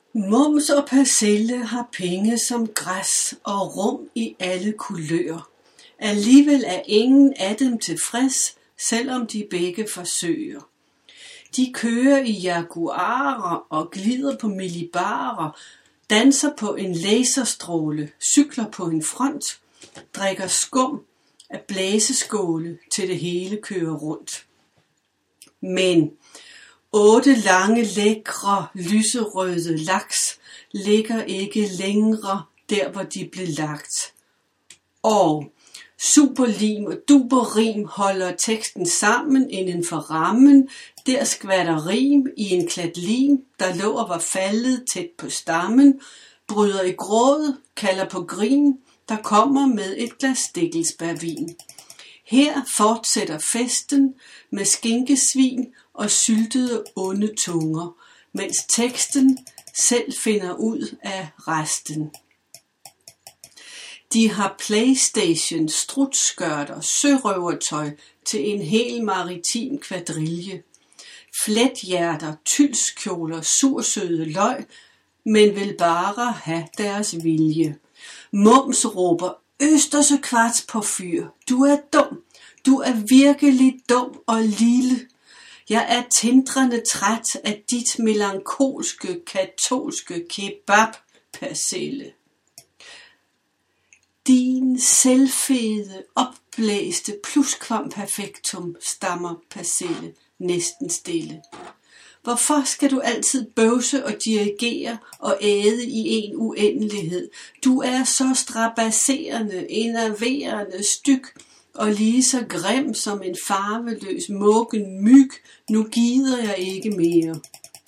Mums og persille har penge som græs og rum i alle kulører. Alligevel er ingen af dem tilfreds, selvom de begge forsøger. De kører i jaguarer og glider på millibarer, danser på en laserstråle, cykler på en front, drikker skum af blæseskåle til det hele kører rundt. Men 8 lange, lækre, lyserøde laks ligger ikke længere der, hvor de blev lagt. Og superlim og duberrim holder teksten sammen inden for rammen. Der skvatter rim i en klat lim, der lå og var faldet tæt på stammen, bryder i gråd, kalder på grin, der kommer med et glas stikkelsbærvin. Her fortsætter festen med skinkesvin og syltede onde tunger, mens teksten selv finder ud af resten. De har PlayStation, strutskørter, sørøvertøj til en hel maritim kvadrille, flethjerter, tylskjoler, sursøde løg, men vil bare have deres vilje. Mums råber Østerse kvarts på fyr. Du er dum. Du er virkelig dum og lille. Jeg er tindrende træt af dit melankolske, katolske kebab-persille. Din selvfede, opblæste pluskvamperfektum, stammer persille næsten stille. Hvorfor skal du altid bøvse og dirigere og æde i en uendelighed? Du er så strabasserende, enerverende, styg og lige så grim som en farveløs muggen myg. Nu gider jeg ikke mere.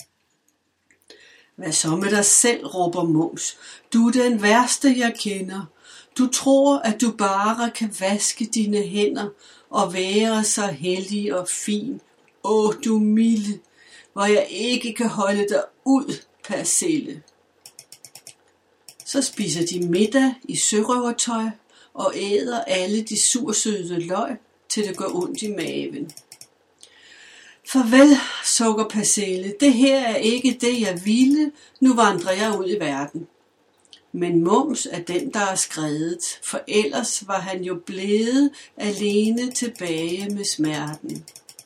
Hvad så med dig selv, råber Mums. Du er den værste, jeg kender. Du tror, at du bare kan vaske dine hænder og være så hellig og fin. Åh, du milde, hvor jeg ikke kan holde dig ud, persille. Så spiser de middag i sørøvertøj og æder alle de sursøde løg, til det går ondt i maven. Farvel, sukker persille, det her er ikke det, jeg ville, nu vandrer jeg ud i verden. Men Mums er den, der er skredet, for ellers var han jo blevet alene tilbage med smerten.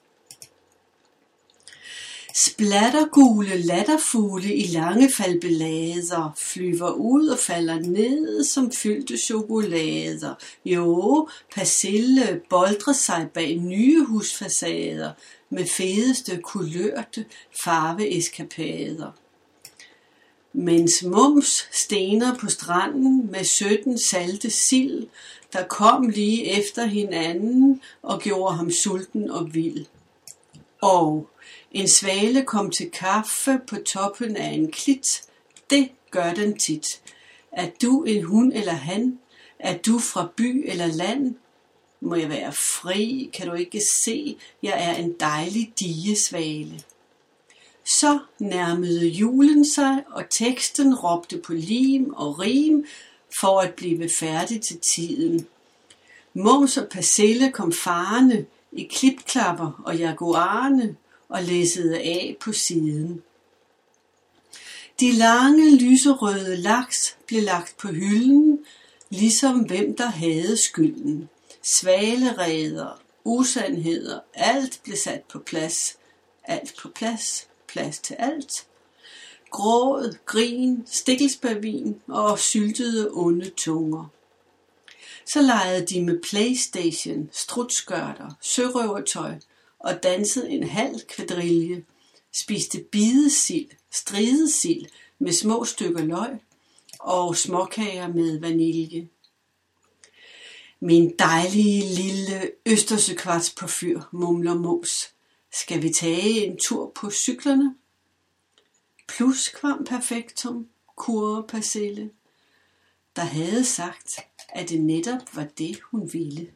Splattergule latterfugle i lange falbelader flyver ud og falder ned som fyldte chokolader. Jo, persille boldrer sig bag nye husfacader med fedeste kulørte farveeskapader. Mens Mums stener på stranden med 17 salte sild, der kom lige efter hinanden og gjorde ham sulten og vild. Og en svale kom til kaffe på toppen af en klit. Det gør den tit. Er du en hun eller han? Er du fra by eller land? Må jeg være fri? Kan du ikke se? Jeg er en dejlig digesvale. Så nærmede julen sig, og teksten råbte på lim og rim for at blive færdig til tiden. Mums og persille kom farende i klipklapper og jaguarerne og læssede af på siden. De lange lyserøde laks blev lagt på hylden, ligesom hvem der havde skylden. Svalereder, usandheder, alt blev sat på plads. Alt på plads, plads til alt. Gråd, grin, stikkelsbærvin og syltede onde tunger. Så legede de med PlayStation, strutskørter, sørøvertøj og dansede en halv kvadrille, spiste bidesild, stridesild med små stykker løg og småkager med vanilje. Min dejlige lille Østerse kvarts på fyr, mumler Mums. Skal vi tage en tur på cyklerne? Pluskvamperfektum, kurrer persille, der havde sagt, at det netop var det, hun ville.